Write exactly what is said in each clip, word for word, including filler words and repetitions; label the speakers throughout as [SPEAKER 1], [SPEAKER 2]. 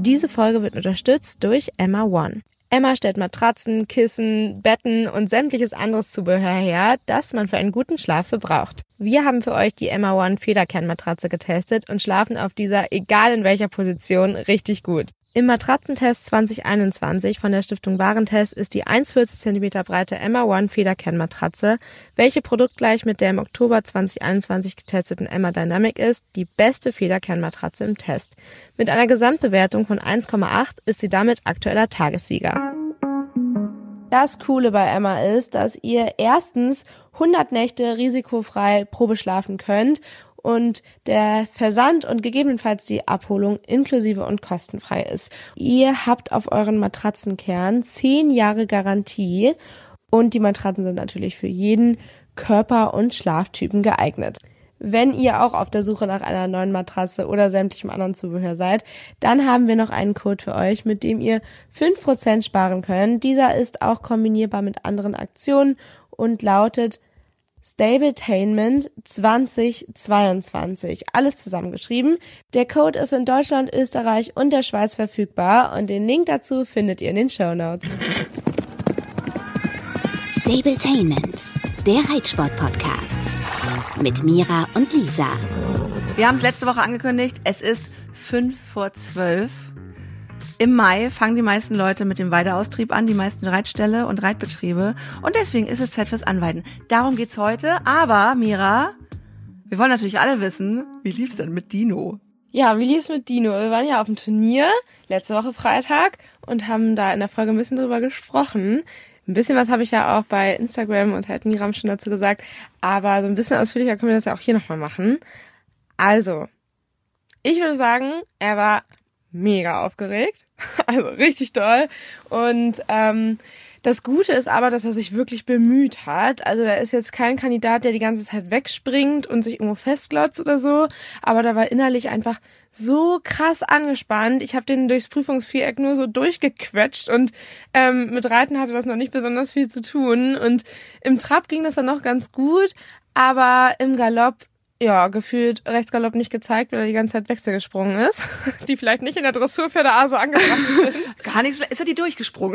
[SPEAKER 1] Diese Folge wird unterstützt durch Emma One. Emma stellt Matratzen, Kissen, Betten und sämtliches anderes Zubehör her, das man für einen guten Schlaf so braucht. Wir haben für euch die Emma One Federkernmatratze getestet und schlafen auf dieser, egal in welcher Position, richtig gut. Im Matratzentest zwanzig einundzwanzig von der Stiftung Warentest ist die eins Komma vierzig Zentimeter breite Emma One Federkernmatratze, welche produktgleich mit der im Oktober zwanzig einundzwanzig getesteten Emma Dynamic ist, die beste Federkernmatratze im Test. Mit einer Gesamtbewertung von eins Komma acht ist sie damit aktueller Tagessieger. Das Coole bei Emma ist, dass ihr erstens hundert Nächte risikofrei Probe schlafen könnt und der Versand und gegebenenfalls die Abholung inklusive und kostenfrei ist. Ihr habt auf euren Matratzenkern zehn Jahre Garantie und die Matratzen sind natürlich für jeden Körper- und Schlaftypen geeignet. Wenn ihr auch auf der Suche nach einer neuen Matratze oder sämtlichem anderen Zubehör seid, dann haben wir noch einen Code für euch, mit dem ihr fünf Prozent sparen könnt. Dieser ist auch kombinierbar mit anderen Aktionen und lautet Stabletainment zwanzig zweiundzwanzig. Alles zusammengeschrieben. Der Code ist in Deutschland, Österreich und der Schweiz verfügbar und den Link dazu findet ihr in den Shownotes.
[SPEAKER 2] Stabletainment, der Reitsport-Podcast mit Mira und Lisa.
[SPEAKER 3] Wir haben es letzte Woche angekündigt, es ist fünf vor zwölf. Im Mai fangen die meisten Leute mit dem Weideaustrieb an, die meisten Reitställe und Reitbetriebe. Und deswegen ist es Zeit fürs Anweiden. Darum geht's heute. Aber, Mira, wir wollen natürlich alle wissen, wie lief's denn mit Dino?
[SPEAKER 1] Ja, wie lief's mit Dino? Wir waren ja auf dem Turnier, letzte Woche Freitag, und haben da in der Folge ein bisschen drüber gesprochen. Ein bisschen was habe ich ja auch bei Instagram und halt Miram schon dazu gesagt. Aber so ein bisschen ausführlicher können wir das ja auch hier nochmal machen. Also, ich würde sagen, er war mega aufgeregt, also richtig toll. Und ähm, das Gute ist aber, dass er sich wirklich bemüht hat. Also er ist jetzt kein Kandidat, der die ganze Zeit wegspringt und sich irgendwo festglotzt oder so, aber da war innerlich einfach so krass angespannt. Ich habe den durchs Prüfungsviereck nur so durchgequetscht und ähm, mit Reiten hatte das noch nicht besonders viel zu tun. Und im Trab ging das dann noch ganz gut, aber im Galopp, ja, gefühlt Rechtsgalopp nicht gezeigt, weil er die ganze Zeit Wechsel gesprungen ist, die vielleicht nicht in der Dressur für der A so angebracht sind.
[SPEAKER 3] Gar nicht schlecht. Ist er die durchgesprungen?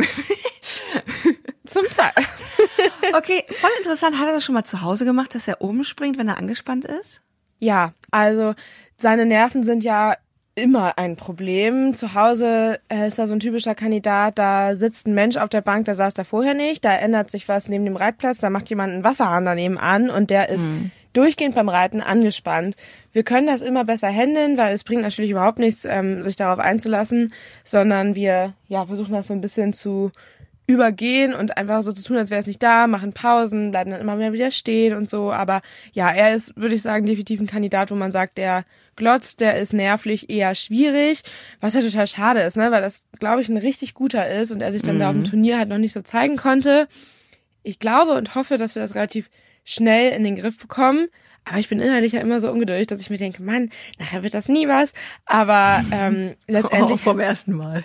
[SPEAKER 1] Zum Teil.
[SPEAKER 3] Okay, voll interessant. Hat er das schon mal zu Hause gemacht, dass er oben springt, wenn er angespannt ist?
[SPEAKER 1] Ja, also seine Nerven sind ja immer ein Problem. Zu Hause äh, ist er so ein typischer Kandidat, da sitzt ein Mensch auf der Bank, der saß da vorher nicht, da ändert sich was neben dem Reitplatz, da macht jemand einen Wasserhahn daneben an und der ist mhm. durchgehend beim Reiten angespannt. Wir können das immer besser handeln, weil es bringt natürlich überhaupt nichts, ähm, sich darauf einzulassen, sondern wir ja versuchen das so ein bisschen zu übergehen und einfach so zu tun, als wäre es nicht da, machen Pausen, bleiben dann immer mehr wieder stehen und so. Aber ja, er ist, würde ich sagen, definitiv ein Kandidat, wo man sagt, der glotzt, der ist nervlich eher schwierig, was ja total schade ist, ne, weil das, glaube ich, ein richtig guter ist und er sich dann mhm. da auf dem Turnier halt noch nicht so zeigen konnte. Ich glaube und hoffe, dass wir das relativ schnell in den Griff bekommen. Aber ich bin innerlich ja immer so ungeduldig, dass ich mir denke, Mann, nachher wird das nie was. Aber ähm, letztendlich...
[SPEAKER 3] Oh, vom ersten Mal.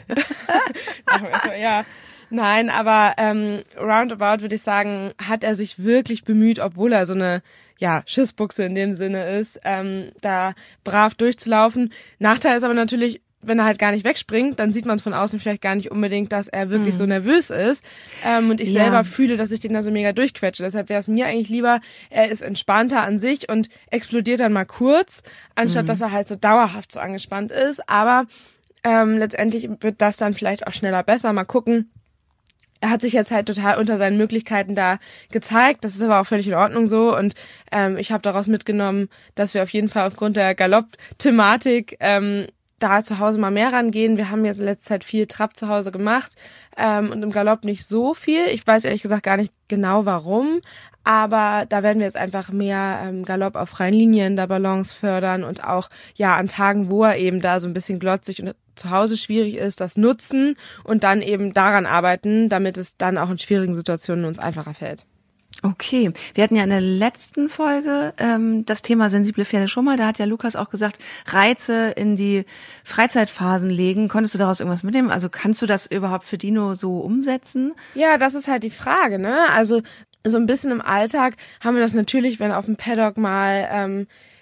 [SPEAKER 1] Ja, nein, aber ähm, roundabout würde ich sagen, hat er sich wirklich bemüht, obwohl er so eine ja Schissbuchse in dem Sinne ist, ähm, da brav durchzulaufen. Nachteil ist aber natürlich, wenn er halt gar nicht wegspringt, dann sieht man es von außen vielleicht gar nicht unbedingt, dass er wirklich mhm. so nervös ist. Ähm, und ich
[SPEAKER 3] ja.
[SPEAKER 1] selber fühle, dass ich den da so mega durchquetsche. Deshalb wäre es mir eigentlich lieber, er ist entspannter an sich und explodiert dann mal kurz, anstatt mhm. dass er halt so dauerhaft so angespannt ist. Aber ähm, letztendlich wird das dann vielleicht auch schneller besser. Mal gucken. Er hat sich jetzt halt total unter seinen Möglichkeiten da gezeigt. Das ist aber auch völlig in Ordnung so. Und ähm, ich habe daraus mitgenommen, dass wir auf jeden Fall aufgrund der Galopp-Thematik ähm, da zu Hause mal mehr rangehen. Wir haben jetzt in letzter Zeit viel Trab zu Hause gemacht ähm, und im Galopp nicht so viel. Ich weiß ehrlich gesagt gar nicht genau warum, aber da werden wir jetzt einfach mehr ähm, Galopp auf freien Linien, da Balance fördern und auch ja an Tagen, wo er eben da so ein bisschen glotzig und zu Hause schwierig ist, das nutzen und dann eben daran arbeiten, damit es dann auch in schwierigen Situationen uns einfacher fällt.
[SPEAKER 3] Okay, wir hatten ja in der letzten Folge ähm, das Thema sensible Pferde schon mal. Da hat ja Lukas auch gesagt, Reize in die Freizeitphasen legen. Konntest du daraus irgendwas mitnehmen? Also kannst du das überhaupt für Dino so umsetzen?
[SPEAKER 1] Ja, das ist halt die Frage, ne? Also so ein bisschen im Alltag haben wir das natürlich, wenn auf dem Paddock mal ähm,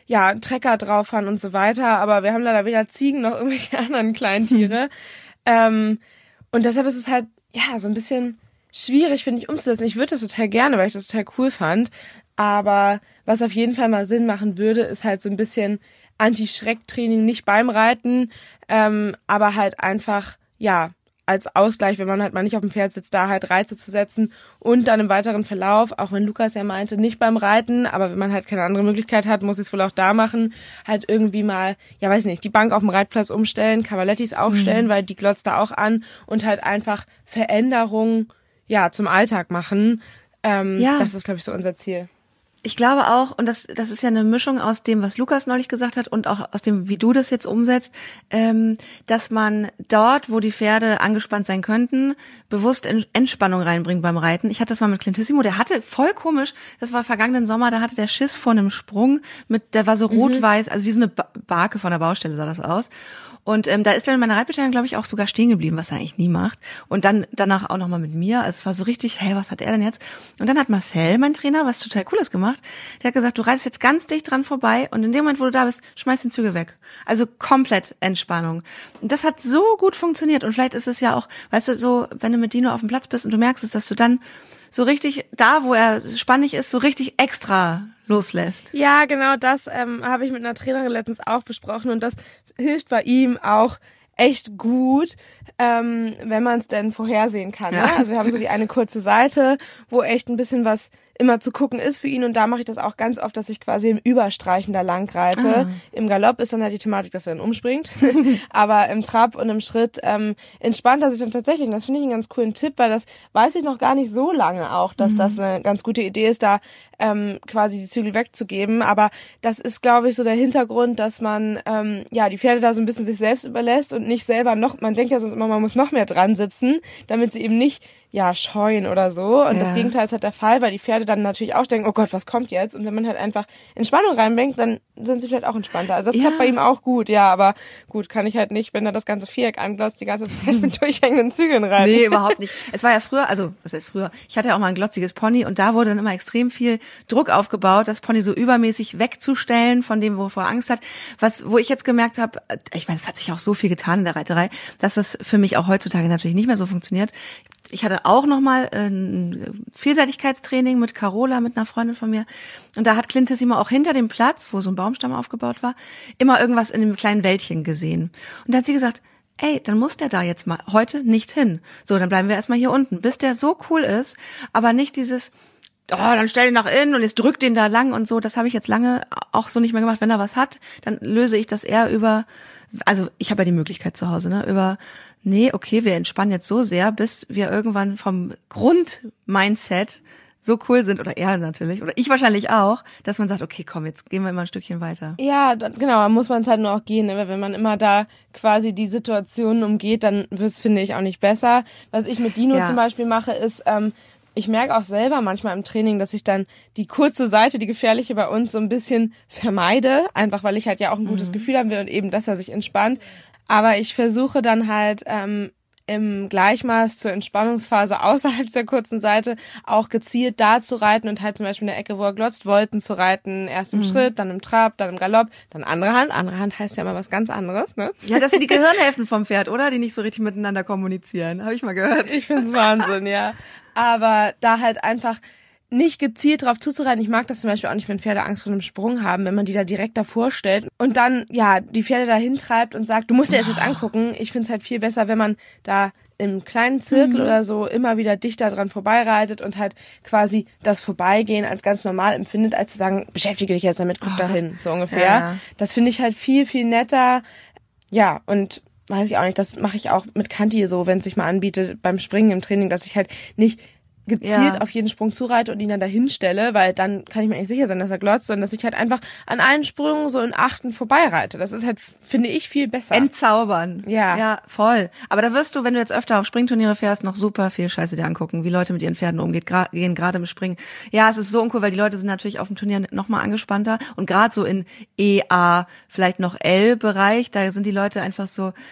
[SPEAKER 1] ja, Trecker drauf fahren und so weiter. Aber wir haben leider weder Ziegen noch irgendwelche anderen Kleintiere. Hm. Ähm, und deshalb ist es halt, ja, so ein bisschen schwierig, finde ich, umzusetzen. Ich würde das total gerne, weil ich das total cool fand. Aber was auf jeden Fall mal Sinn machen würde, ist halt so ein bisschen Anti-Schreck-Training, nicht beim Reiten, ähm, aber halt einfach, ja, als Ausgleich, wenn man halt mal nicht auf dem Pferd sitzt, da halt Reize zu setzen und dann im weiteren Verlauf, auch wenn Lukas ja meinte, nicht beim Reiten, aber wenn man halt keine andere Möglichkeit hat, muss ich es wohl auch da machen, halt irgendwie mal, ja weiß nicht, die Bank auf dem Reitplatz umstellen, Cavalettis aufstellen, mhm. weil die glotzt da auch an und halt einfach Veränderungen, ja, zum Alltag machen. Ähm, ja. Das ist, glaube ich, so unser Ziel.
[SPEAKER 3] Ich glaube auch, und das das ist ja eine Mischung aus dem, was Lukas neulich gesagt hat und auch aus dem, wie du das jetzt umsetzt, ähm, dass man dort, wo die Pferde angespannt sein könnten, bewusst Entspannung reinbringt beim Reiten. Ich hatte das mal mit Clintissimo, der hatte, voll komisch, das war vergangenen Sommer, da hatte der Schiss vor einem Sprung, mit, der war so rot-weiß, also wie so eine Barke von der Baustelle sah das aus. Und ähm, da ist er in meiner Reitbeteiligung, glaube ich, auch sogar stehen geblieben, was er eigentlich nie macht. Und dann danach auch nochmal mit mir. Also es war so richtig, hey, was hat er denn jetzt? Und dann hat Marcel, mein Trainer, was total Cooles gemacht. Der hat gesagt, du reitest jetzt ganz dicht dran vorbei und in dem Moment, wo du da bist, schmeiß den Zügel weg. Also komplett Entspannung. Und das hat so gut funktioniert. Und vielleicht ist es ja auch, weißt du, so, wenn du mit Dino auf dem Platz bist und du merkst es, dass du dann so richtig, da wo er spannig ist, so richtig extra loslässt.
[SPEAKER 1] Ja, genau das ähm, habe ich mit einer Trainerin letztens auch besprochen und das hilft bei ihm auch echt gut, ähm, wenn man es denn vorhersehen kann. Ja. Ne? Also wir haben so die eine kurze Seite, wo echt ein bisschen was immer zu gucken ist für ihn und da mache ich das auch ganz oft, dass ich quasi im Überstreichen da lang reite. Ah. Im Galopp ist dann halt die Thematik, dass er dann umspringt, aber im Trab und im Schritt ähm, entspannt er sich dann tatsächlich und das finde ich einen ganz coolen Tipp, weil das weiß ich noch gar nicht so lange auch, dass mhm. das eine ganz gute Idee ist, da ähm, quasi die Zügel wegzugeben, aber das ist, glaube ich, so der Hintergrund, dass man ähm, ja die Pferde da so ein bisschen sich selbst überlässt und nicht selber noch, man denkt ja sonst immer, man muss noch mehr dran sitzen, damit sie eben nicht ja, scheuen oder so. Und ja. das Gegenteil ist halt der Fall, weil die Pferde dann natürlich auch denken, oh Gott, was kommt jetzt? Und wenn man halt einfach Entspannung reinbringt, dann sind sie vielleicht auch entspannter. Also das ja. klappt bei ihm auch gut, ja, aber gut, kann ich halt nicht, wenn er das ganze Viereck anglotzt, die ganze Zeit mit durchhängenden Zügeln rein.
[SPEAKER 3] Nee, überhaupt nicht. Es war ja früher, also, was heißt früher? Ich hatte ja auch mal ein glotziges Pony und da wurde dann immer extrem viel Druck aufgebaut, das Pony so übermäßig wegzustellen von dem, wovor er Angst hat. Was, wo ich jetzt gemerkt habe, ich meine, es hat sich auch so viel getan in der Reiterei, dass das für mich auch heutzutage natürlich nicht mehr so funktioniert. Ich hatte auch nochmal ein Vielseitigkeitstraining mit Carola, mit einer Freundin von mir. Und da hat Clintissimo auch hinter dem Platz, wo so ein Baumstamm aufgebaut war, immer irgendwas in einem kleinen Wäldchen gesehen. Und da hat sie gesagt, ey, dann muss der da jetzt mal heute nicht hin. So, dann bleiben wir erstmal hier unten, bis der so cool ist, aber nicht dieses, oh, dann stell ihn nach innen und jetzt drück den da lang und so. Das habe ich jetzt lange auch so nicht mehr gemacht. Wenn er was hat, dann löse ich das eher über, also ich habe ja die Möglichkeit zu Hause, ne, über nee, okay, wir entspannen jetzt so sehr, bis wir irgendwann vom Grundmindset so cool sind, oder er natürlich, oder ich wahrscheinlich auch, dass man sagt, okay, komm, jetzt gehen wir immer ein Stückchen weiter.
[SPEAKER 1] Ja, dann, genau, muss man es halt nur auch gehen, ne? Wenn man immer da quasi die Situationen umgeht, dann wird es, finde ich, auch nicht besser. Was ich mit Dino ja. zum Beispiel mache, ist, ähm, ich merke auch selber manchmal im Training, dass ich dann die kurze Seite, die gefährliche bei uns, so ein bisschen vermeide, einfach weil ich halt ja auch ein gutes mhm. Gefühl haben will und eben, dass er sich entspannt. Aber ich versuche dann halt ähm, im Gleichmaß zur Entspannungsphase außerhalb dieser kurzen Seite auch gezielt da zu reiten und halt zum Beispiel in der Ecke, wo er glotzt, Wolten zu reiten. Erst im mhm. Schritt, dann im Trab, dann im Galopp, dann andere Hand. Andere Hand heißt ja immer was ganz anderes, ne?
[SPEAKER 3] Ja, das sind die Gehirnhälften vom Pferd, oder? Die nicht so richtig miteinander kommunizieren. Habe ich mal gehört.
[SPEAKER 1] Ich find's Wahnsinn, ja. Aber da halt einfach nicht gezielt drauf zuzureiten. Ich mag das zum Beispiel auch nicht, wenn Pferde Angst vor einem Sprung haben, wenn man die da direkt davor stellt und dann, ja, die Pferde da hintreibt und sagt, du musst dir das jetzt angucken. Ich find's halt viel besser, wenn man da im kleinen Zirkel mhm. oder so immer wieder dichter dran vorbeireitet und halt quasi das Vorbeigehen als ganz normal empfindet, als zu sagen, beschäftige dich jetzt damit, guck oh, da hin, so ungefähr. Ja. Das finde ich halt viel, viel netter. Ja, und weiß ich auch nicht, das mache ich auch mit Kanti so, wenn es sich mal anbietet beim Springen im Training, dass ich halt nicht gezielt ja. auf jeden Sprung zureite und ihn dann dahin stelle, weil dann kann ich mir eigentlich sicher sein, dass er glotzt, sondern dass ich halt einfach an allen Sprüngen so in Achten vorbeireite. Das ist halt, finde ich, viel besser.
[SPEAKER 3] Entzaubern.
[SPEAKER 1] Ja.
[SPEAKER 3] Ja, voll. Aber da wirst du, wenn du jetzt öfter auf Springturniere fährst, noch super viel Scheiße dir angucken, wie Leute mit ihren Pferden umgehen, gra- gehen gerade im Springen. Ja, es ist so uncool, weil die Leute sind natürlich auf dem Turnier noch mal angespannter und gerade so in E, A, vielleicht noch L-Bereich, da sind die Leute einfach so,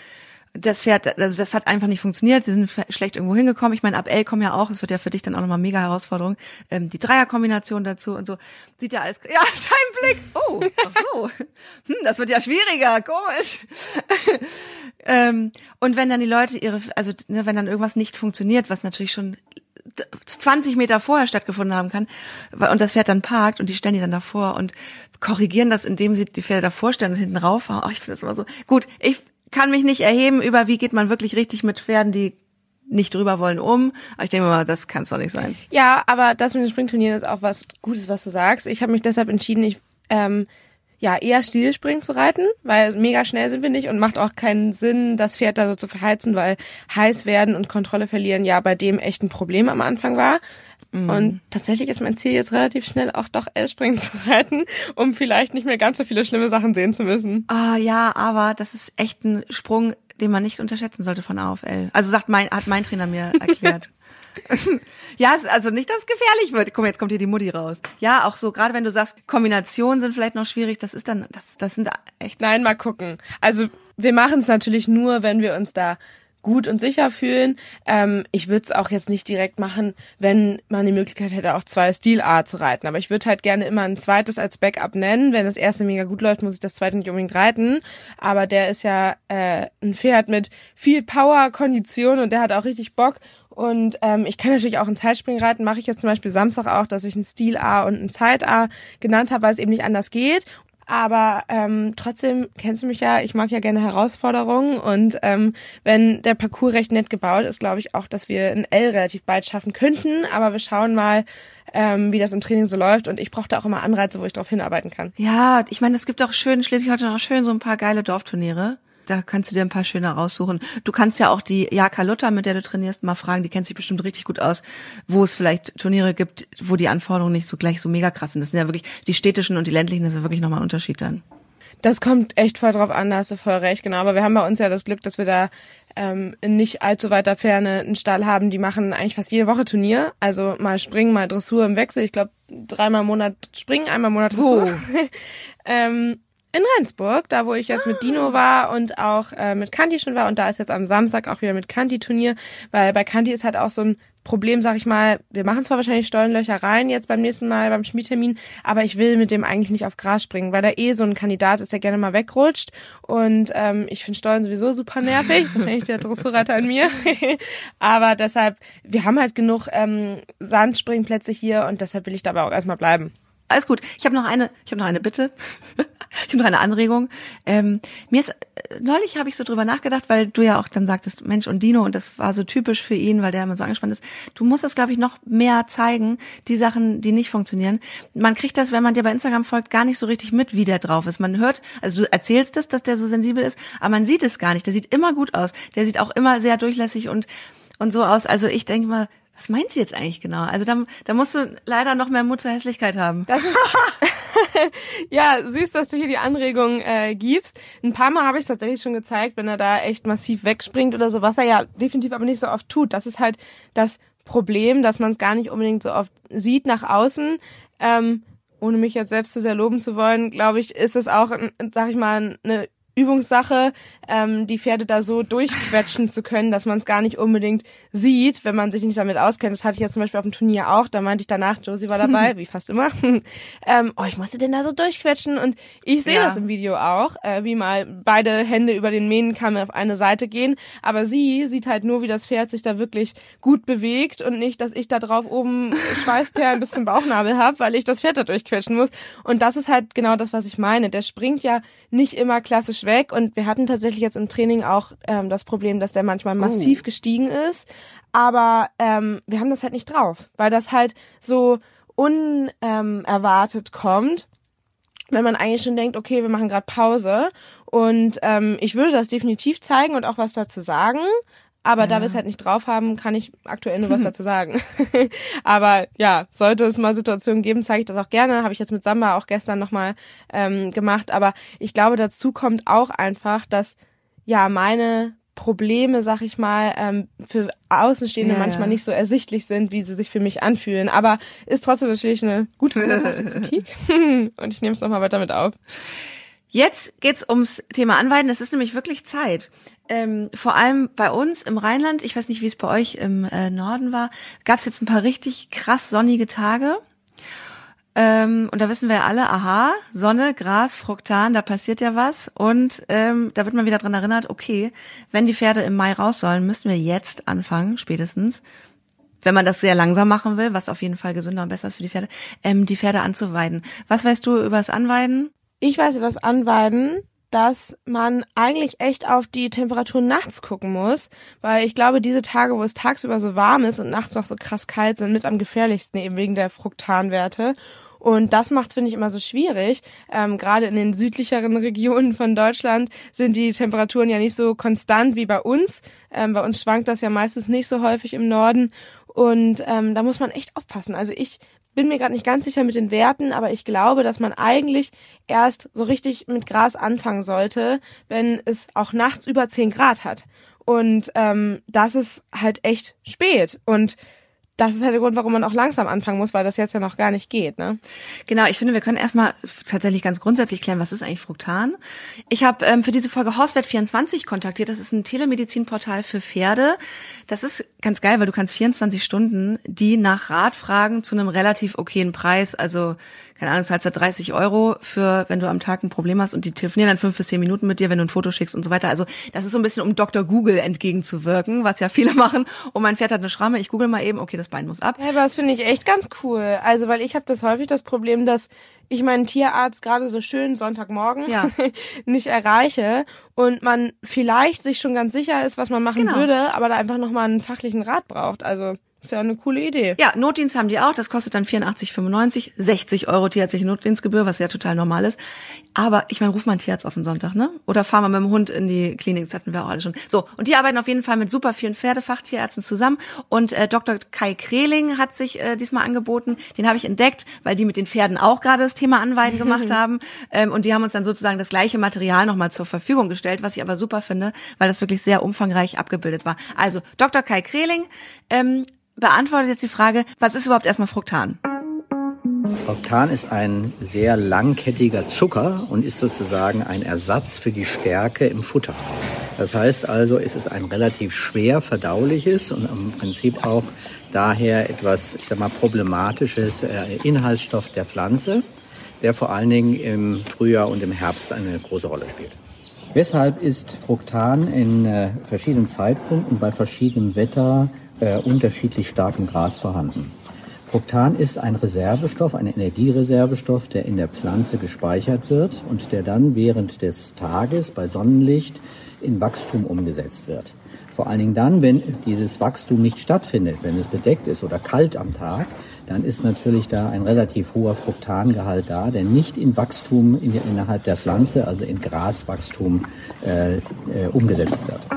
[SPEAKER 3] das Pferd, also das hat einfach nicht funktioniert, sie sind schlecht irgendwo hingekommen. Ich meine, ab L kommen ja auch, das wird ja für dich dann auch nochmal mega Herausforderung, ähm, die Dreierkombination dazu und so. Sieht ja alles, ja, dein Blick, oh, ach so, hm, das wird ja schwieriger, komisch. ähm, und wenn dann die Leute ihre, also ne, wenn dann irgendwas nicht funktioniert, was natürlich schon zwanzig Meter vorher stattgefunden haben kann, und das Pferd dann parkt und die stellen die dann davor und korrigieren das, indem sie die Pferde davor stellen und hinten raufhauen. Oh, ich finde das immer so, gut, ich kann mich nicht erheben über, wie geht man wirklich richtig mit Pferden, die nicht drüber wollen, um. Aber ich denke mal, das kann es doch nicht sein.
[SPEAKER 1] Ja, aber das mit den Springturnieren ist auch was Gutes, was du sagst. Ich habe mich deshalb entschieden, ich ähm, ja eher Stilspringen zu reiten, weil mega schnell sind wir nicht und macht auch keinen Sinn, das Pferd da so zu verheizen, weil heiß werden und Kontrolle verlieren ja bei dem echt ein Problem am Anfang war. Mm. Und tatsächlich ist mein Ziel jetzt relativ schnell auch doch L-Springen zu reiten, um vielleicht nicht mehr ganz so viele schlimme Sachen sehen zu müssen.
[SPEAKER 3] Ah, ja, aber das ist echt ein Sprung, den man nicht unterschätzen sollte von A auf L. Also sagt mein, hat mein Trainer mir erklärt. Ja, es, also nicht, dass es gefährlich wird. Guck mal, jetzt kommt hier die Mutti raus. Ja, auch so, gerade wenn du sagst, Kombinationen sind vielleicht noch schwierig, das ist dann, das, das sind echt...
[SPEAKER 1] Nein, mal gucken. Also wir machen es natürlich nur, wenn wir uns da gut und sicher fühlen. Ähm, ich würde es auch jetzt nicht direkt machen, wenn man die Möglichkeit hätte, auch zwei Stil-A zu reiten. Aber ich würde halt gerne immer ein zweites als Backup nennen. Wenn das erste mega gut läuft, muss ich das zweite nicht unbedingt reiten. Aber der ist ja äh, ein Pferd mit viel Power, Kondition und der hat auch richtig Bock. Und ähm, ich kann natürlich auch ein Zeitspringen reiten. Mache ich jetzt zum Beispiel Samstag auch, dass ich ein Stil-A und ein Zeit-A genannt habe, weil es eben nicht anders geht. Aber ähm, trotzdem kennst du mich ja, ich mag ja gerne Herausforderungen und ähm, wenn der Parcours recht nett gebaut ist, glaube ich auch, dass wir ein L relativ bald schaffen könnten, aber wir schauen mal, ähm, wie das im Training so läuft und ich brauche da auch immer Anreize, wo ich drauf hinarbeiten kann.
[SPEAKER 3] Ja, ich meine, es gibt auch schön, Schleswig-Holstein auch schön so ein paar geile Dorfturniere. Da kannst du dir ein paar schöne raussuchen. Du kannst ja auch die Jaka Luther, mit der du trainierst, mal fragen. Die kennt sich bestimmt richtig gut aus, wo es vielleicht Turniere gibt, wo die Anforderungen nicht so gleich so mega krass sind. Das sind ja wirklich die städtischen und die ländlichen, das ist ja wirklich nochmal ein Unterschied dann.
[SPEAKER 1] Das kommt echt voll drauf an, da hast du voll recht, genau. Aber wir haben bei uns ja das Glück, dass wir da ähm, in nicht allzu weiter Ferne einen Stall haben, die machen eigentlich fast jede Woche Turnier. Also mal Springen, mal Dressur im Wechsel. Ich glaube, dreimal im Monat Springen, einmal im Monat Dressur. Oh. ähm, in Rendsburg, da wo ich jetzt mit Dino war und auch äh, mit Kanti schon war und da ist jetzt am Samstag auch wieder mit Kanti Turnier, weil bei Kanti ist halt auch so ein Problem, sag ich mal, wir machen zwar wahrscheinlich Stollenlöcher rein jetzt beim nächsten Mal beim Schmiedtermin, aber ich will mit dem eigentlich nicht auf Gras springen, weil der eh so ein Kandidat ist, der gerne mal wegrutscht und ähm, ich finde Stollen sowieso super nervig, wahrscheinlich der Dressurreiter in mir, aber deshalb, wir haben halt genug ähm, Sandspringplätze hier und deshalb will ich dabei auch erstmal bleiben.
[SPEAKER 3] Alles gut. Ich habe noch eine, ich habe noch eine Bitte. Ich habe noch eine Anregung. Ähm, mir ist neulich habe ich so drüber nachgedacht, weil du ja auch dann sagtest, Mensch und Dino und das war so typisch für ihn, weil der immer so angespannt ist. Du musst das, glaube ich, noch mehr zeigen, die Sachen, die nicht funktionieren. Man kriegt das, wenn man dir bei Instagram folgt, gar nicht so richtig mit, wie der drauf ist. Man hört, also du erzählst es, dass der so sensibel ist, aber man sieht es gar nicht. Der sieht immer gut aus. Der sieht auch immer sehr durchlässig und und so aus. Also ich denke mal, was meint sie jetzt eigentlich genau? Also da, da musst du leider noch mehr Mut zur Hässlichkeit haben.
[SPEAKER 1] Das ist ja süß, dass du hier die Anregung äh, gibst. Ein paar Mal habe ich es tatsächlich schon gezeigt, wenn er da echt massiv wegspringt oder so, was er ja definitiv aber nicht so oft tut. Das ist halt das Problem, dass man es gar nicht unbedingt so oft sieht nach außen. Ähm, ohne mich jetzt selbst zu sehr loben zu wollen, glaube ich, ist es auch, sag ich mal, eine Übungssache, ähm, die Pferde da so durchquetschen zu können, dass man es gar nicht unbedingt sieht, wenn man sich nicht damit auskennt. Das hatte ich ja zum Beispiel auf dem Turnier auch. Da meinte ich danach, Josie war dabei, wie fast immer. ähm, oh, ich musste den da so durchquetschen und ich sehe ja. das im Video auch, äh, wie mal beide Hände über den Mähnenkamm auf eine Seite gehen. Aber sie sieht halt nur, wie das Pferd sich da wirklich gut bewegt und nicht, dass ich da drauf oben Schweißperlen bis zum Bauchnabel habe, weil ich das Pferd da durchquetschen muss. Und das ist halt genau das, was ich meine. Der springt ja nicht immer klassisch weg und wir hatten tatsächlich jetzt im Training auch ähm, das Problem, dass der manchmal massiv oh. gestiegen ist, aber ähm, wir haben das halt nicht drauf, weil das halt so unerwartet ähm, kommt, wenn man eigentlich schon denkt, okay, wir machen gerade Pause und ähm, ich würde das definitiv zeigen und auch was dazu sagen, aber ja. da wir es halt nicht drauf haben, kann ich aktuell nur was dazu sagen. Aber ja, sollte es mal Situationen geben, zeige ich das auch gerne. Habe ich jetzt mit Samba auch gestern nochmal ähm, gemacht. Aber ich glaube, dazu kommt auch einfach, dass ja meine Probleme, sag ich mal, ähm, für Außenstehende ja, manchmal ja. nicht so ersichtlich sind, wie sie sich für mich anfühlen. Aber ist trotzdem natürlich eine gute Kritik. Und ich nehme es nochmal weiter mit auf.
[SPEAKER 3] Jetzt geht's ums Thema Anweiden. Es ist nämlich wirklich Zeit. Ähm, vor allem bei uns im Rheinland, ich weiß nicht, wie es bei euch im äh, Norden war, gab es jetzt ein paar richtig krass sonnige Tage. Ähm, und da wissen wir alle, aha, Sonne, Gras, Fruktan, da passiert ja was. Und ähm, da wird man wieder dran erinnert, okay, wenn die Pferde im Mai raus sollen, müssen wir jetzt anfangen, spätestens, wenn man das sehr langsam machen will, was auf jeden Fall gesünder und besser ist für die Pferde, ähm, die Pferde anzuweiden. Was weißt du über das Anweiden?
[SPEAKER 1] Ich weiß über das Anweiden, dass man eigentlich echt auf die Temperatur nachts gucken muss, weil ich glaube, diese Tage, wo es tagsüber so warm ist und nachts noch so krass kalt, sind mit am gefährlichsten, eben wegen der Fruktanwerte. Und das macht, finde ich, immer so schwierig. Ähm, gerade in den südlicheren Regionen von Deutschland sind die Temperaturen ja nicht so konstant wie bei uns. Ähm, bei uns schwankt das ja meistens nicht so häufig im Norden. Und ähm, da muss man echt aufpassen. Also ich bin mir gerade nicht ganz sicher mit den Werten, aber ich glaube, dass man eigentlich erst so richtig mit Gras anfangen sollte, wenn es auch nachts über zehn Grad hat. Und ähm, das ist halt echt spät. Und das ist halt der Grund, warum man auch langsam anfangen muss, weil das jetzt ja noch gar nicht geht, ne?
[SPEAKER 3] Genau, ich finde, wir können erstmal tatsächlich ganz grundsätzlich klären, was ist eigentlich Fruktan? Ich habe ähm, für diese Folge Horsewert vierundzwanzig kontaktiert. Das ist ein Telemedizinportal für Pferde. Das ist ganz geil, weil du kannst vierundzwanzig Stunden die nach Rat fragen zu einem relativ okayen Preis. Also, keine Ahnung, zahlst du dreißig Euro für, wenn du am Tag ein Problem hast und die telefonieren dann fünf bis zehn Minuten mit dir, wenn du ein Foto schickst und so weiter. Also das ist so ein bisschen, um Doktor Google entgegenzuwirken, was ja viele machen. Und mein Pferd hat eine Schramme, ich google mal eben, okay, das Bein muss ab.
[SPEAKER 1] Ja, aber das finde ich echt ganz cool. Also, weil ich habe das häufig das Problem, dass ich meinen Tierarzt gerade so schön Sonntagmorgen
[SPEAKER 3] ja.
[SPEAKER 1] nicht erreiche und man vielleicht sich schon ganz sicher ist, was man machen
[SPEAKER 3] genau.
[SPEAKER 1] würde, aber da einfach nochmal einen fachlichen Rat braucht. Also ist ja eine coole Idee.
[SPEAKER 3] Ja, Notdienst haben die auch. Das kostet dann vierundachtzig fünfundneunzig, sechzig Euro tierärztliche Notdienstgebühr, was ja total normal ist. Aber ich meine, ruf mal einen Tierarzt auf den Sonntag, ne? Oder fahr mal mit dem Hund in die Klinik, das hatten wir auch alle schon. So, und die arbeiten auf jeden Fall mit super vielen Pferdefach-Tierärzten zusammen. Und äh, Doktor Kai Kreling hat sich äh, diesmal angeboten. Den habe ich entdeckt, weil die mit den Pferden auch gerade das Thema Anweiden gemacht haben. Ähm, und die haben uns dann sozusagen das gleiche Material nochmal zur Verfügung gestellt, was ich aber super finde, weil das wirklich sehr umfangreich abgebildet war. Also, Doktor Kai Kreling, ähm, beantwortet jetzt die Frage, was ist überhaupt erstmal Fruktan?
[SPEAKER 4] Fruktan ist ein sehr langkettiger Zucker und ist sozusagen ein Ersatz für die Stärke im Futter. Das heißt also, es ist ein relativ schwer verdauliches und im Prinzip auch daher etwas, ich sag mal, problematisches Inhaltsstoff der Pflanze, der vor allen Dingen im Frühjahr und im Herbst eine große Rolle spielt. Weshalb ist Fruktan in verschiedenen Zeitpunkten bei verschiedenem Wetter Äh, unterschiedlich stark im Gras vorhanden. Fruktan ist ein Reservestoff, ein Energiereservestoff, der in der Pflanze gespeichert wird und der dann während des Tages bei Sonnenlicht in Wachstum umgesetzt wird. Vor allen Dingen dann, wenn dieses Wachstum nicht stattfindet, wenn es bedeckt ist oder kalt am Tag, dann ist natürlich da ein relativ hoher Fruktangehalt da, der nicht in Wachstum in, innerhalb der Pflanze, also in Graswachstum äh, äh, umgesetzt wird.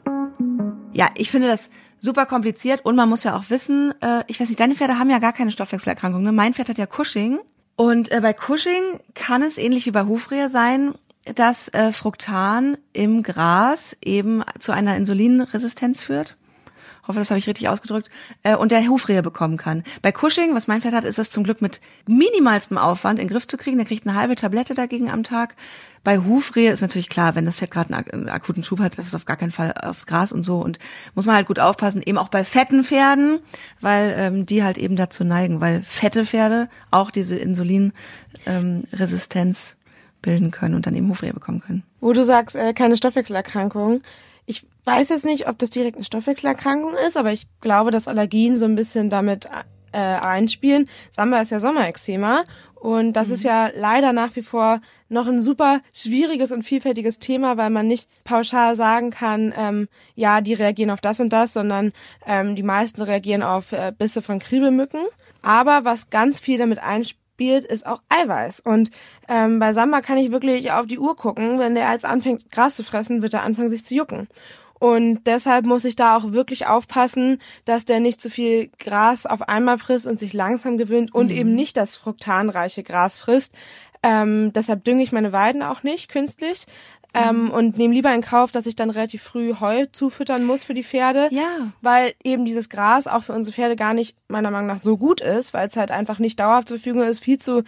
[SPEAKER 3] Ja, ich finde das super kompliziert und man muss ja auch wissen, äh, ich weiß nicht, deine Pferde haben ja gar keine Stoffwechselerkrankung, ne? Mein Pferd hat ja Cushing und äh, bei Cushing kann es ähnlich wie bei Hufrehe sein, dass äh, Fruktan im Gras eben zu einer Insulinresistenz führt. Hoffe, das habe ich richtig ausgedrückt. Äh, und der Hufrehe bekommen kann. Bei Cushing, was mein Pferd hat, ist das zum Glück mit minimalstem Aufwand in den Griff zu kriegen. Der kriegt eine halbe Tablette dagegen am Tag. Bei Hufrehe ist natürlich klar, wenn das Pferd gerade einen akuten Schub hat, darf es auf gar keinen Fall aufs Gras und so. Und muss man halt gut aufpassen, eben auch bei fetten Pferden, weil ähm, die halt eben dazu neigen, weil fette Pferde auch diese Insulinresistenz ähm, bilden können und dann eben Hufrehe bekommen können.
[SPEAKER 1] Wo du sagst, äh, keine Stoffwechselerkrankung. Ich weiß jetzt nicht, ob das direkt eine Stoffwechselerkrankung ist, aber ich glaube, dass Allergien so ein bisschen damit äh, einspielen. Samba ist ja Sommereczema und das mhm. ist ja leider nach wie vor noch ein super schwieriges und vielfältiges Thema, weil man nicht pauschal sagen kann, ähm, ja, die reagieren auf das und das, sondern ähm, die meisten reagieren auf äh, Bisse von Kriebelmücken. Aber was ganz viel damit einspielt, ist auch Eiweiß. Und ähm, bei Samba kann ich wirklich auf die Uhr gucken. Wenn der jetzt anfängt, Gras zu fressen, wird er anfangen, sich zu jucken. Und deshalb muss ich da auch wirklich aufpassen, dass der nicht zu viel Gras auf einmal frisst und sich langsam gewöhnt und mhm. eben nicht das fruktanreiche Gras frisst. Ähm, deshalb dünge ich meine Weiden auch nicht künstlich. Ähm, und nehme lieber in Kauf, dass ich dann relativ früh Heu zufüttern muss für die Pferde,
[SPEAKER 3] ja.
[SPEAKER 1] weil eben dieses Gras auch für unsere Pferde gar nicht meiner Meinung nach so gut ist, weil es halt einfach nicht dauerhaft zur Verfügung ist, viel zu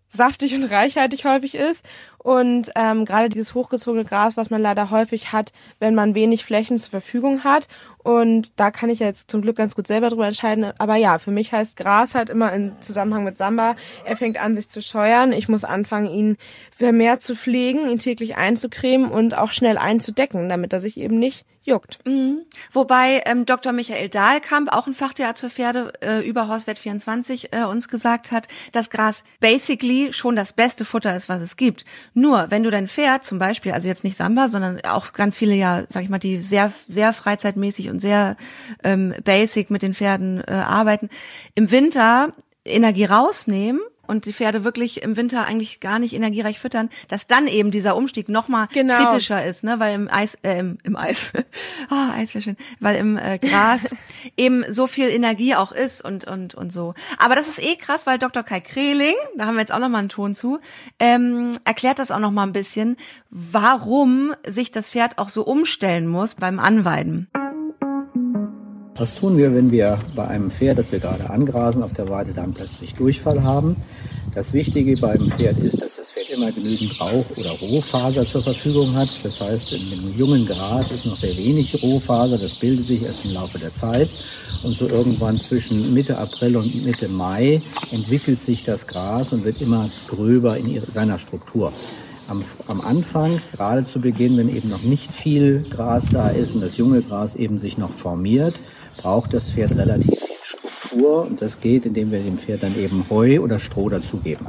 [SPEAKER 1] saftig und reichhaltig häufig ist. Und ähm, gerade dieses hochgezogene Gras, was man leider häufig hat, wenn man wenig Flächen zur Verfügung hat. Und da kann ich ja jetzt zum Glück ganz gut selber drüber entscheiden. Aber ja, für mich heißt Gras halt immer im Zusammenhang mit Samba, er fängt an, sich zu scheuern. Ich muss anfangen, ihn vermehrt zu pflegen, ihn täglich einzucremen und auch schnell einzudecken, damit er sich eben nicht juckt.
[SPEAKER 3] Mhm. Wobei ähm, Doktor Michael Dahlkamp, auch ein Fachtierarzt für Pferde, äh, über Horsewett vierundzwanzig äh, uns gesagt hat, dass Gras basically schon das beste Futter ist, was es gibt. Nur, wenn du dein Pferd zum Beispiel, also jetzt nicht Samba, sondern auch ganz viele ja, sag ich mal, die sehr sehr freizeitmäßig und sehr ähm, basic mit den Pferden äh, arbeiten, im Winter Energie rausnehmen und die Pferde wirklich im Winter eigentlich gar nicht energiereich füttern, dass dann eben dieser Umstieg nochmal
[SPEAKER 1] genau.
[SPEAKER 3] kritischer ist, ne, weil im Eis, äh, im, im Eis, ah, oh, Eis wäre schön, weil im äh, Gras eben so viel Energie auch ist und und und so. Aber das ist eh krass, weil Doktor Kai Kreling, da haben wir jetzt auch nochmal einen Ton zu, ähm, erklärt das auch nochmal ein bisschen, warum sich das Pferd auch so umstellen muss beim Anweiden.
[SPEAKER 4] Was tun wir, wenn wir bei einem Pferd, das wir gerade angrasen, auf der Weide dann plötzlich Durchfall haben? Das Wichtige beim Pferd ist, dass das Pferd immer genügend Rauch- oder Rohfaser zur Verfügung hat. Das heißt, in dem jungen Gras ist noch sehr wenig Rohfaser. Das bildet sich erst im Laufe der Zeit. Und so irgendwann zwischen Mitte April und Mitte Mai entwickelt sich das Gras und wird immer gröber in ihrer, seiner Struktur. Am, am Anfang, gerade zu Beginn, wenn eben noch nicht viel Gras da ist und das junge Gras eben sich noch formiert, braucht das Pferd relativ viel Struktur. Und das geht, indem wir dem Pferd dann eben Heu oder Stroh dazugeben.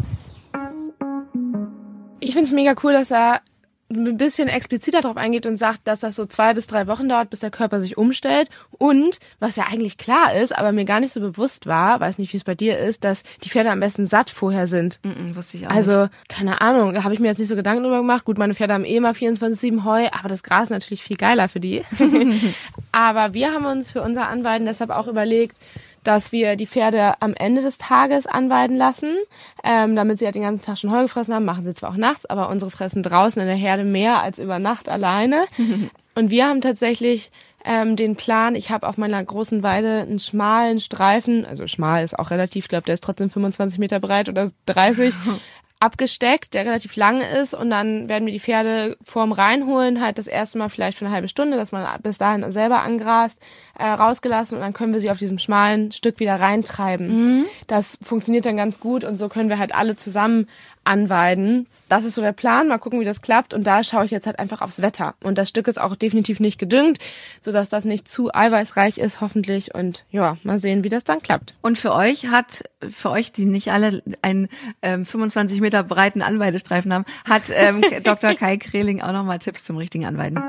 [SPEAKER 1] Ich finde es mega cool, dass er ein bisschen expliziter darauf eingeht und sagt, dass das so zwei bis drei Wochen dauert, bis der Körper sich umstellt. Und, was ja eigentlich klar ist, aber mir gar nicht so bewusst war, weiß nicht, wie es bei dir ist, dass die Pferde am besten satt vorher sind.
[SPEAKER 3] Mm-mm, wusste ich auch
[SPEAKER 1] also,
[SPEAKER 3] nicht.
[SPEAKER 1] keine Ahnung, da habe ich mir jetzt nicht so Gedanken drüber gemacht. Gut, meine Pferde haben eh immer vierundzwanzig sieben Heu, aber das Gras ist natürlich viel geiler für die. Aber wir haben uns für unser Anweiden deshalb auch überlegt, dass wir die Pferde am Ende des Tages anweiden lassen, ähm, damit sie halt den ganzen Tag schon Heu gefressen haben. Machen sie zwar auch nachts, aber unsere fressen draußen in der Herde mehr als über Nacht alleine. Und wir haben tatsächlich ähm, den Plan, ich habe auf meiner großen Weide einen schmalen Streifen, also schmal ist auch relativ, ich glaube, der ist trotzdem fünfundzwanzig Meter breit oder dreißig, abgesteckt, der relativ lang ist, und dann werden wir die Pferde vorm Reinholen halt das erste Mal vielleicht für eine halbe Stunde, dass man bis dahin selber angrast, äh, rausgelassen, und dann können wir sie auf diesem schmalen Stück wieder reintreiben. Mhm. Das funktioniert dann ganz gut, und so können wir halt alle zusammen anweiden. Das ist so der Plan, mal gucken, wie das klappt, und da schaue ich jetzt halt einfach aufs Wetter. Und das Stück ist auch definitiv nicht gedüngt, sodass das nicht zu eiweißreich ist, hoffentlich, und ja, mal sehen, wie das dann klappt.
[SPEAKER 3] Und für euch hat, für euch, die nicht alle einen ähm, fünfundzwanzig Meter breiten Anweidestreifen haben, hat ähm, Doktor Kai Kreling auch nochmal Tipps zum richtigen Anweiden.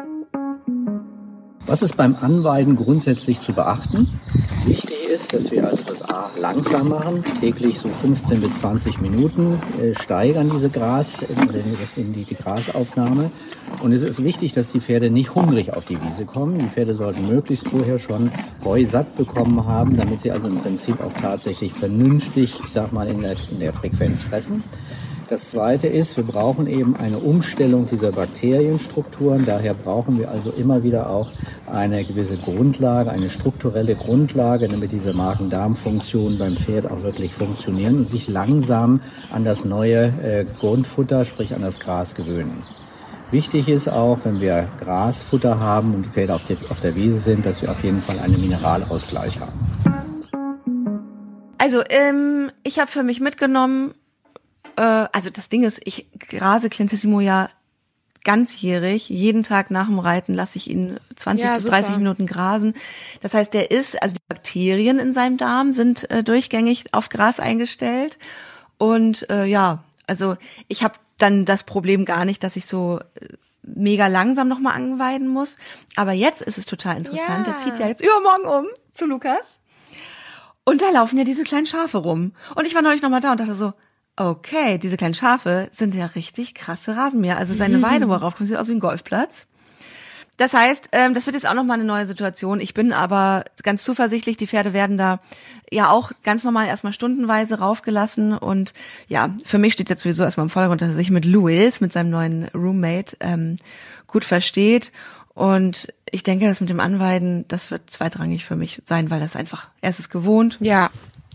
[SPEAKER 4] Was ist beim Anweiden grundsätzlich zu beachten? Wichtig ist, dass wir also das A langsam machen, täglich so fünfzehn bis zwanzig Minuten äh, steigern diese Gras, äh, die, die Grasaufnahme. Und es ist wichtig, dass die Pferde nicht hungrig auf die Wiese kommen. Die Pferde sollten möglichst vorher schon Heu satt bekommen haben, damit sie also im Prinzip auch tatsächlich vernünftig, ich sag mal, in der, in der Frequenz fressen. Das Zweite ist, wir brauchen eben eine Umstellung dieser Bakterienstrukturen. Daher brauchen wir also immer wieder auch eine gewisse Grundlage, eine strukturelle Grundlage, damit diese Magen-Darm-Funktionen beim Pferd auch wirklich funktionieren und sich langsam an das neue äh, Grundfutter, sprich an das Gras, gewöhnen. Wichtig ist auch, wenn wir Grasfutter haben und die Pferde auf der, auf der Wiese sind, dass wir auf jeden Fall einen Mineralausgleich haben.
[SPEAKER 3] Also ähm, ich habe für mich mitgenommen, also das Ding ist, ich grase Clintissimo ja ganzjährig. Jeden Tag nach dem Reiten lasse ich ihn zwanzig
[SPEAKER 1] ja,
[SPEAKER 3] bis
[SPEAKER 1] super.
[SPEAKER 3] dreißig Minuten grasen. Das heißt, der ist, also die Bakterien in seinem Darm sind äh, durchgängig auf Gras eingestellt. Und äh, ja, also ich habe dann das Problem gar nicht, dass ich so äh, mega langsam nochmal anweiden muss. Aber jetzt ist es total interessant.
[SPEAKER 1] Ja.
[SPEAKER 3] Der zieht ja jetzt übermorgen um zu Lukas. Und da laufen ja diese kleinen Schafe rum. Und ich war neulich nochmal da und dachte so, okay, diese kleinen Schafe sind ja richtig krasse Rasenmäher. Also seine mhm. Weide, worauf kommt, sieht aus wie ein Golfplatz. Das heißt, ähm, das wird jetzt auch nochmal eine neue Situation. Ich bin aber ganz zuversichtlich, die Pferde werden da ja auch ganz normal erstmal stundenweise raufgelassen. Und ja, für mich steht jetzt sowieso erstmal im Vordergrund, dass er sich mit Louis, mit seinem neuen Roommate, ähm, gut versteht. Und ich denke, das mit dem Anweiden, das wird zweitrangig für mich sein, weil das einfach, er ist es gewohnt.
[SPEAKER 1] Ja.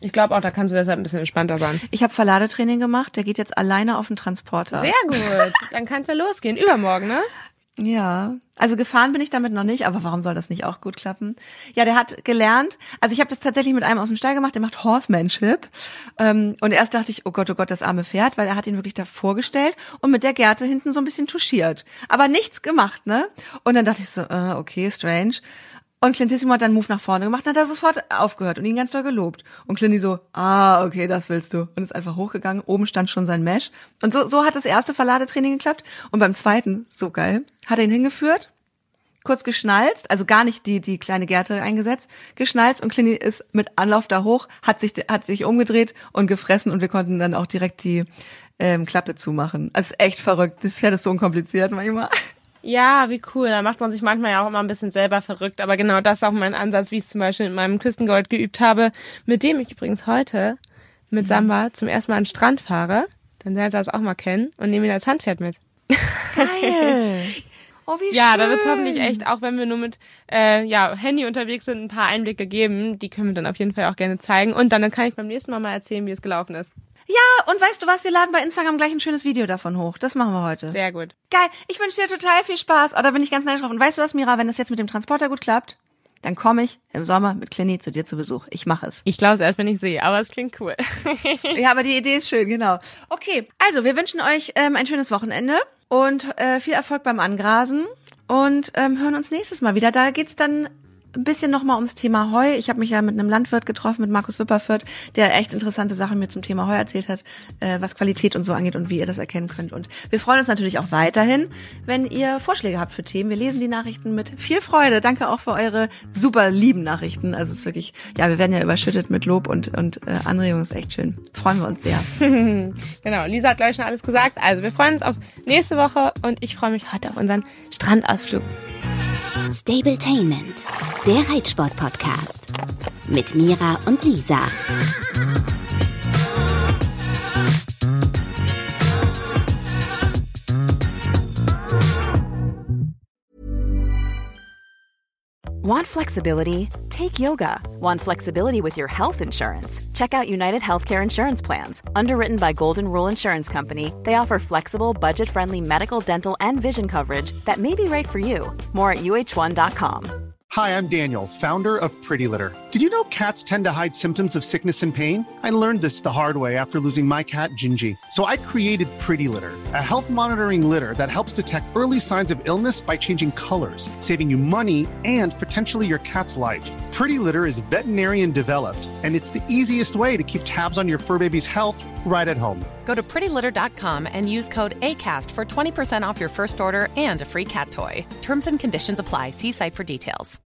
[SPEAKER 1] Ich glaube auch, da kannst du deshalb ein bisschen entspannter sein.
[SPEAKER 3] Ich habe Verladetraining gemacht, der geht jetzt alleine auf den Transporter.
[SPEAKER 1] Sehr gut, dann kann's ja losgehen. Übermorgen, ne?
[SPEAKER 3] Ja, also gefahren bin ich damit noch nicht, aber warum soll das nicht auch gut klappen? Ja, der hat gelernt, also ich habe das tatsächlich mit einem aus dem Stall gemacht, der macht Horsemanship. Ähm, und erst dachte ich, oh Gott, oh Gott, das arme Pferd, weil er hat ihn wirklich da vorgestellt und mit der Gerte hinten so ein bisschen touchiert. Aber nichts gemacht, ne? Und dann dachte ich so, äh, okay, strange. Und Clintissimo hat dann einen Move nach vorne gemacht und hat da sofort aufgehört und ihn ganz doll gelobt. Und Clinty so, ah, okay, das willst du. Und ist einfach hochgegangen, oben stand schon sein Mesh. Und so, so hat das erste Verladetraining geklappt. Und beim zweiten, so geil, hat er ihn hingeführt, kurz geschnalzt, also gar nicht die die kleine Gerte eingesetzt, geschnalzt und Clinty ist mit Anlauf da hoch, hat sich hat sich umgedreht und gefressen und wir konnten dann auch direkt die ähm, Klappe zumachen. Also ist echt verrückt. Das Pferd ist so unkompliziert manchmal.
[SPEAKER 1] Ja, wie cool. Da macht man sich manchmal ja auch immer ein bisschen selber verrückt. Aber genau das ist auch mein Ansatz, wie ich es zum Beispiel mit meinem Küstengold geübt habe, mit dem ich übrigens heute mit Samba zum ersten Mal an den Strand fahre. Dann lernt er das auch mal kennen und nehme ihn als Handpferd mit.
[SPEAKER 3] Geil. Oh, wie
[SPEAKER 1] ja,
[SPEAKER 3] schön.
[SPEAKER 1] da wird's hoffentlich echt, auch wenn wir nur mit äh, ja Handy unterwegs sind, ein paar Einblicke geben. Die können wir dann auf jeden Fall auch gerne zeigen. Und dann, dann kann ich beim nächsten Mal mal erzählen, wie es gelaufen ist.
[SPEAKER 3] Ja, und weißt du was, wir laden bei Instagram gleich ein schönes Video davon hoch. Das machen wir heute.
[SPEAKER 1] Sehr gut.
[SPEAKER 3] Geil, ich wünsche dir total viel Spaß. Oh, da bin ich ganz neidisch drauf. Und weißt du was, Mira, wenn das jetzt mit dem Transporter gut klappt, dann komme ich im Sommer mit Clinty zu dir zu Besuch. Ich mache es.
[SPEAKER 1] Ich glaube es erst, wenn ich sehe, aber es klingt cool.
[SPEAKER 3] Ja, aber die Idee ist schön, genau. Okay, also wir wünschen euch ähm, ein schönes Wochenende und äh, viel Erfolg beim Angrasen und ähm, hören uns nächstes Mal wieder. Da geht's dann ein bisschen nochmal ums Thema Heu. Ich habe mich ja mit einem Landwirt getroffen, mit Markus Wipperfürth, der echt interessante Sachen mir zum Thema Heu erzählt hat, äh, was Qualität und so angeht und wie ihr das erkennen könnt. Und wir freuen uns natürlich auch weiterhin, wenn ihr Vorschläge habt für Themen. Wir lesen die Nachrichten mit viel Freude. Danke auch für eure super lieben Nachrichten. Also es ist wirklich, ja, wir werden ja überschüttet mit Lob und, und äh, Anregungen. Ist echt schön. Freuen wir uns sehr.
[SPEAKER 1] Genau, Lisa hat, glaube ich, schon alles gesagt. Also wir freuen uns auf nächste Woche und ich freue mich heute auf unseren Strandausflug.
[SPEAKER 2] Stabletainment, der Reitsport-Podcast mit Mira und Lisa.
[SPEAKER 5] Want flexibility? Take yoga. Want flexibility with your health insurance? Check out United Healthcare Insurance Plans. Underwritten by Golden Rule Insurance Company, they offer flexible, budget-friendly medical, dental, and vision coverage that may be right for you. More at U H one dot com.
[SPEAKER 6] Hi, I'm Daniel, founder of Pretty Litter. Did you know cats tend to hide symptoms of sickness and pain? I learned this the hard way after losing my cat, Gingy. So I created Pretty Litter, a health monitoring litter that helps detect early signs of illness by changing colors, saving you money and potentially your cat's life. Pretty Litter is veterinarian developed, and it's the easiest way to keep tabs on your fur baby's health right at home.
[SPEAKER 7] Go to pretty litter dot com and use code ACAST for twenty percent off your first order and a free cat toy. Terms and conditions apply. See site for details.